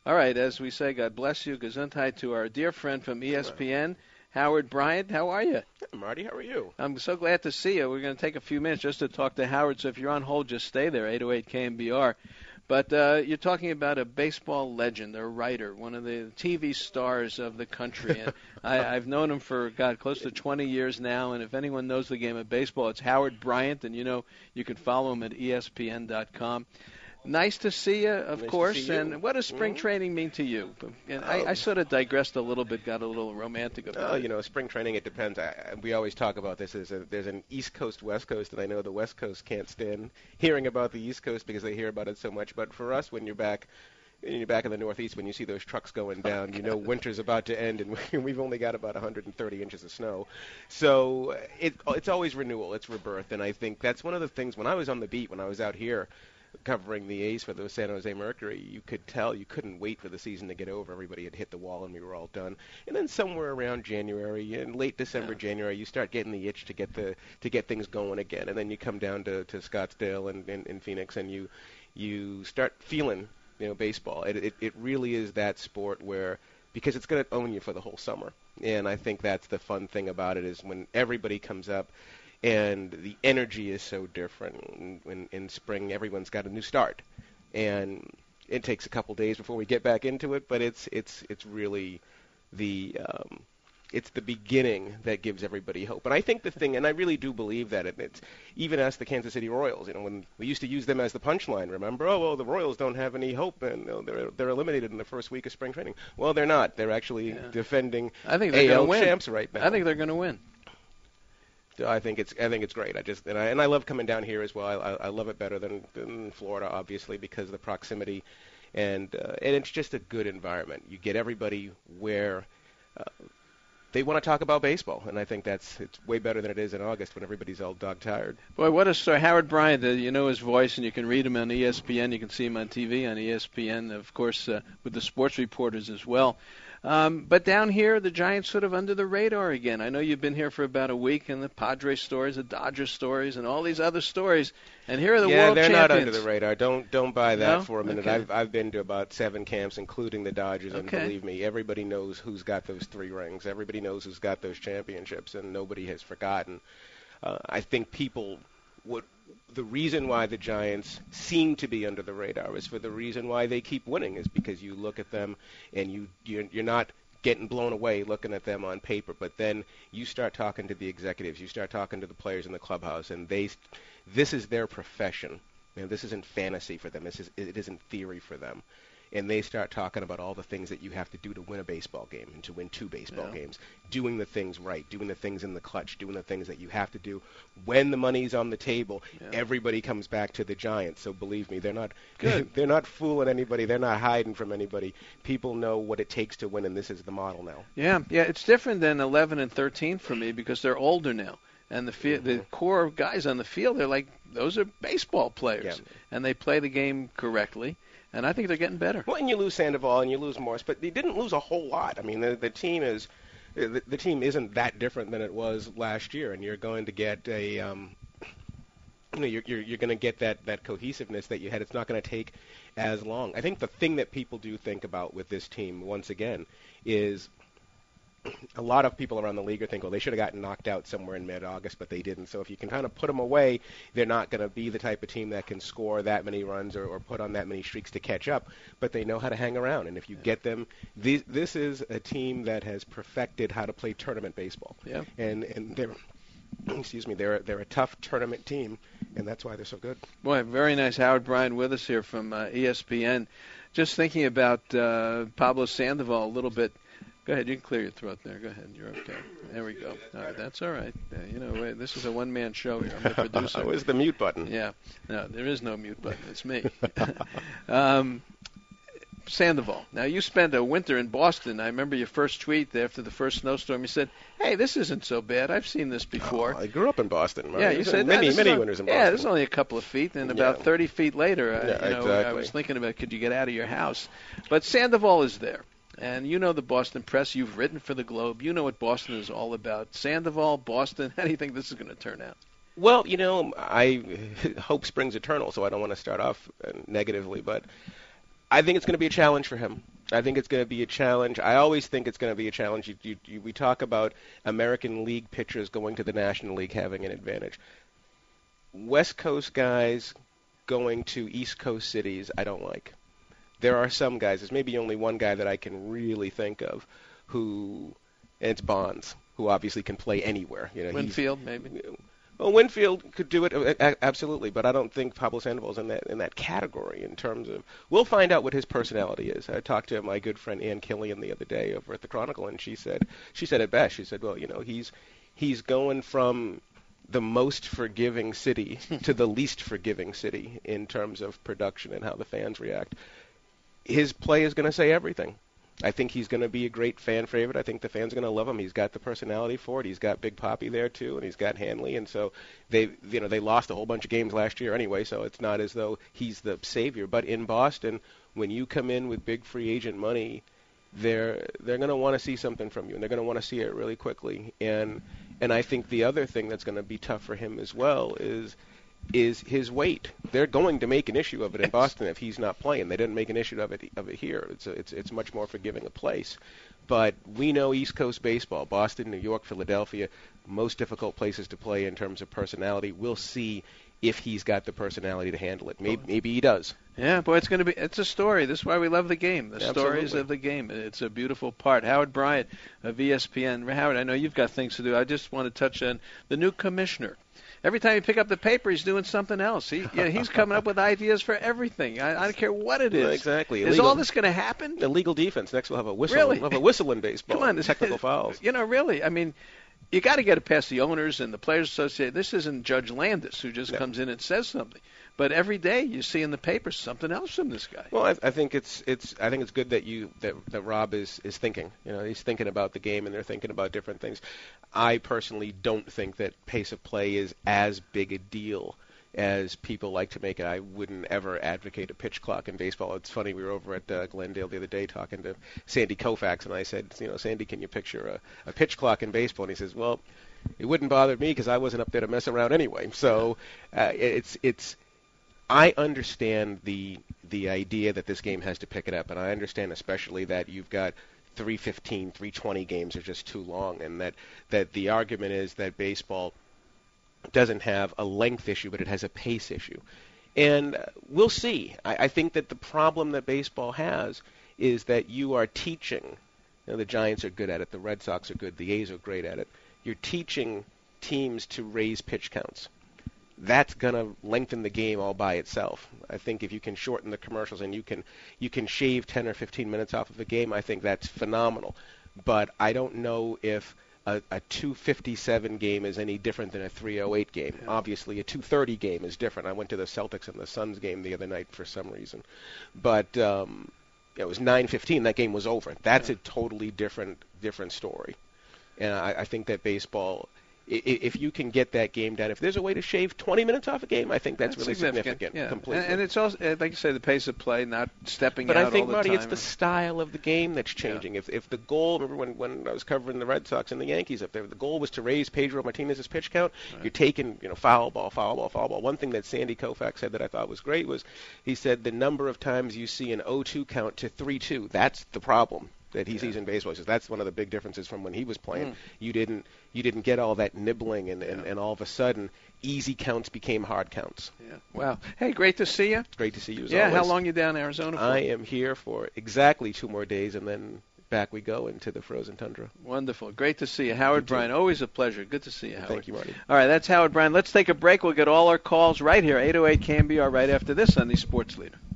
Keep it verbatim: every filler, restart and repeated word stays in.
All right, as we say, God bless you. Gesundheit to our dear friend from E S P N, Howard Bryant. How are you? Hey, Marty, how are you? I'm so glad to see you. We're going to take a few minutes just to talk to Howard, so if you're on hold, just stay there, eight oh eight K M B R. But uh, you're talking about a baseball legend, a writer, one of the T V stars of the country. And I, I've known him for, God, close to twenty years now. And if anyone knows the game of baseball, it's Howard Bryant. And, you know, you can follow him at E S P N dot com. Nice to see you, of nice course. You. And what does spring mm-hmm. training mean to you? And I, I sort of digressed a little bit, got a little romantic about oh, it. You know, spring training, it depends. I, we always talk about this. As a, there's an East Coast, West Coast, and I know the West Coast can't stand hearing about the East Coast because they hear about it so much. But for us, when you're back when you're back in the Northeast, when you see those trucks going down, you know winter's about to end, and we've only got about one hundred thirty inches of snow. So it, it's always renewal. It's rebirth. And I think that's one of the things, when I was on the beat, when I was out here, covering the A's for the San Jose Mercury, you could tell you couldn't wait for the season to get over. Everybody had hit the wall and we were all done. And then somewhere around January, in late December, yeah. January, you start getting the itch to get the to get things going again. And then you come down to, to Scottsdale and, and, and Phoenix, and you you start feeling you know baseball. It, it it really is that sport where, because it's going to own you for the whole summer. And I think that's the fun thing about it, is when everybody comes up. And the energy is so different. In, in, in spring, everyone's got a new start, and it takes a couple days before we get back into it. But it's it's it's really the um, it's the beginning that gives everybody hope. And I think the thing, and I really do believe that, it, it's even as the Kansas City Royals. You know, when we used to use them as the punchline, remember? Oh, well, the Royals don't have any hope, and you know, they're they're eliminated in the first week of spring training. Well, they're not. They're actually yeah. defending I think they're A L win. champs right now. I think they're going to win. I think it's I think it's great. I just and I and I love coming down here as well. I, I love it better than, than Florida, obviously, because of the proximity, and uh, and it's just a good environment. You get everybody where uh, they want to talk about baseball, and I think that's it's way better than it is in August when everybody's all dog tired. Boy, what a story! Howard Bryant, uh, you know his voice, and you can read him on E S P N. You can see him on T V on E S P N, of course, uh, with the sports reporters as well. Um, but down here, the Giants sort of under the radar again. I know you've been here for about a week, and the Padres stories, the Dodgers stories, and all these other stories. And here are the yeah, world champions. Yeah, they're not under the radar. Don't don't buy that no? for a minute. Okay. I've I've been to about seven camps, including the Dodgers, and okay. believe me, everybody knows who's got those three rings. Everybody knows who's got those championships, and nobody has forgotten. Uh, I think people would. The reason why the Giants seem to be under the radar is for the reason why they keep winning, is because you look at them and you you're, you're not getting blown away looking at them on paper, but then you start talking to the executives, you start talking to the players in the clubhouse, and they this is their profession. You know, this isn't fantasy for them. This is it isn't theory for them. And they start talking about all the things that you have to do to win a baseball game and to win two baseball yeah. games, doing the things right, doing the things in the clutch, doing the things that you have to do when the money's on the table. Yeah. Everybody comes back to the Giants. So believe me, they're not Good. they're not fooling anybody. They're not hiding from anybody. People know what it takes to win, and this is the model now. Yeah, yeah, it's different than eleven and thirteen for me because they're older now. And the fi- mm-hmm. the core of guys on the field, they're like, those are baseball players. Yeah. And they play the game correctly. And I think they're getting better. Well, and you lose Sandoval and you lose Morse, but they didn't lose a whole lot. I mean, the, the team is the, the team isn't that different than it was last year, and you're going to get a um, you know, you're you're, you're going to get that, that cohesiveness that you had. It's not going to take as long. I think the thing that people do think about with this team, once again, is a lot of people around the league are thinking, well, they should have gotten knocked out somewhere in mid-August, but they didn't. So if you can kind of put them away, they're not going to be the type of team that can score that many runs or, or put on that many streaks to catch up, but they know how to hang around. And if you get them, this, this is a team that has perfected how to play tournament baseball. Yeah. And and they're excuse me, they're they're a tough tournament team, and that's why they're so good. Boy, very nice. Howard Bryant with us here from uh, E S P N. Just thinking about uh, Pablo Sandoval a little bit. Go ahead. You can clear your throat there. Go ahead. You're okay. There we go. All right. That's all right. Uh, you know, wait, this is a one-man show here. I'm the producer. Where's the mute button? Yeah. No, there is no mute button. It's me. um, Sandoval. Now, you spent a winter in Boston. I remember your first tweet after the first snowstorm. You said, hey, this isn't so bad. I've seen this before. Oh, I grew up in Boston. Yeah, you said many, that. many only, winters in Boston. Yeah, this is only a couple of feet, and about yeah. thirty feet later, uh, yeah, you know, exactly. I was thinking about, could you get out of your house? But Sandoval is there. And you know the Boston press. You've written for the Globe. You know what Boston is all about. Sandoval, Boston, how do you think this is going to turn out? Well, you know, I hope springs eternal, so I don't want to start off negatively, but I think it's going to be a challenge for him. I think it's going to be a challenge. I always think it's going to be a challenge. You, you, you, we talk about American League pitchers going to the National League having an advantage. West Coast guys going to East Coast cities, I don't like. There are some guys, there's maybe only one guy that I can really think of who, and it's Bonds, who obviously can play anywhere. You know, Winfield, maybe. Well, Winfield could do it, absolutely, but I don't think Pablo Sandoval's in that in that category in terms of. We'll find out what his personality is. I talked to my good friend Ann Killian the other day over at the Chronicle, and she said she said it best. She said, "Well, you know, he's he's going from the most forgiving city to the least forgiving city in terms of production and how the fans react. His play is going to say everything." I think he's going to be a great fan favorite. I think the fans are going to love him. He's got the personality for it. He's got Big Papi there too, and he's got Hanley. And so they, you know, they lost a whole bunch of games last year anyway. So it's not as though he's the savior. But in Boston, when you come in with big free agent money, they're they're going to want to see something from you, and they're going to want to see it really quickly. And and I think the other thing that's going to be tough for him as well is. is his weight. They're going to make an issue of it in Boston if he's not playing. They didn't make an issue of it of it here. It's a, it's it's much more forgiving a place. But we know East Coast baseball, Boston, New York, Philadelphia, most difficult places to play in terms of personality. We'll see if he's got the personality to handle it. Maybe, maybe he does. Yeah, boy, it's going to be it's a story. This is why we love the game. The Absolutely. Stories of the game. It's a beautiful part. Howard Bryant of E S P N. Howard, I know you've got things to do. I just want to touch on the new commissioner. Every time you pick up the paper, he's doing something else. He, you know, he's coming up with ideas for everything. I, I don't care what it is. Well, exactly. Is Illegal, all this going to happen? Illegal defense. Next we'll have a whistle. Really? We'll have a whistle in baseball. Come on. Technical fouls. You know, really. I mean, you got to get it past the owners and the Players Association. This isn't Judge Landis who just no. comes in and says something. But every day you see in the paper something else from this guy. Well, I, I think it's it's I think it's good that you that, that Rob is, is thinking. You know, he's thinking about the game and they're thinking about different things. I personally don't think that pace of play is as big a deal as people like to make it. I wouldn't ever advocate a pitch clock in baseball. It's funny, we were over at uh, Glendale the other day talking to Sandy Koufax, and I said, you know, Sandy, can you picture a, a pitch clock in baseball? And he says, well, it wouldn't bother me because I wasn't up there to mess around anyway. So uh, it's it's. I understand the the idea that this game has to pick it up, and I understand especially that you've got three fifteen, three twenty games are just too long, and that, that the argument is that baseball doesn't have a length issue, but it has a pace issue. And uh, we'll see. I, I think that the problem that baseball has is that you are teaching. You know, the Giants are good at it. The Red Sox are good. The A's are great at it. You're teaching teams to raise pitch counts. That's going to lengthen the game all by itself. I think if you can shorten the commercials and you can you can shave ten or fifteen minutes off of the game, I think that's phenomenal. But I don't know if a, a two fifty-seven game is any different than a three oh eight game. Yeah. Obviously, a two thirty game is different. I went to the Celtics and the Suns game the other night for some reason. But um, it was nine fifteen. That game was over. That's yeah. a totally different different story. And I, I think that baseball... If you can get that game down, if there's a way to shave twenty minutes off a game, I think that's, that's really significant. significant yeah. completely. And, and it's also, like you say, the pace of play, not stepping but out I think, all the Marty, time. it's the style of the game that's changing. Yeah. If if the goal, remember when, when I was covering the Red Sox and the Yankees up there, the goal was to raise Pedro Martinez's pitch count. Right. You're taking, you know, foul ball, foul ball, foul ball. One thing that Sandy Koufax said that I thought was great was he said the number of times you see an oh two count to three two, that's the problem that he yeah. sees in baseball. He says that's one of the big differences from when he was playing. Mm. You didn't you didn't get all that nibbling, and, and, yeah. and all of a sudden, easy counts became hard counts. Yeah. Wow. Hey, great to see you. Great to see you as yeah, always. How long you down in Arizona for? I am here for exactly two more days, and then back we go into the frozen tundra. Wonderful. Great to see you. Howard Bryant, always a pleasure. Good to see you, Howard. Thank you, Marty. All right, that's Howard Bryant. Let's take a break. We'll get all our calls right here, eight oh eight K M B R, right after this on the Sports Leader.